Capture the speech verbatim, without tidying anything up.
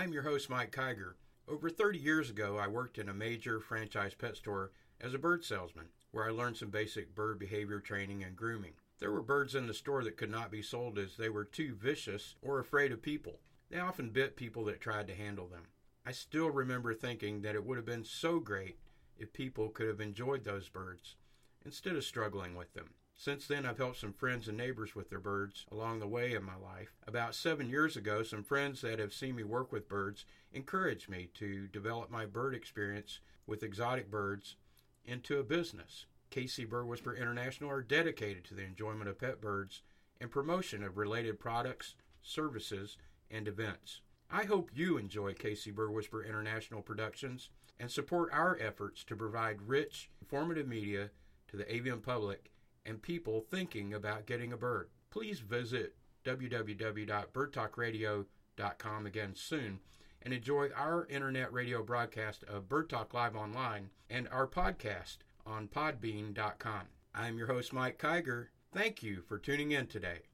I'm your host, Mike Kiger. Over thirty years ago, I worked in a major franchise pet store as a bird salesman, where I learned some basic bird behavior training and grooming. There were birds in the store that could not be sold as they were too vicious or afraid of people. They often bit people that tried to handle them. I still remember thinking that it would have been so great if people could have enjoyed those birds instead of struggling with them. Since then, I've helped some friends and neighbors with their birds along the way in my life. About seven years ago, some friends that have seen me work with birds encouraged me to develop my bird experience with exotic birds into a business. K C Bird Whisperer International are dedicated to the enjoyment of pet birds and promotion of related products, services, and events. I hope you enjoy K C Bird Whisperer International Productions and support our efforts to provide rich, informative media to the avian public and people thinking about getting a bird. Please visit w w w dot bird talk radio dot com again soon and enjoy our internet radio broadcast of Bird Talk Live Online and our podcast on podbean dot com. I'm your host, Mike Kiger. Thank you for tuning in today.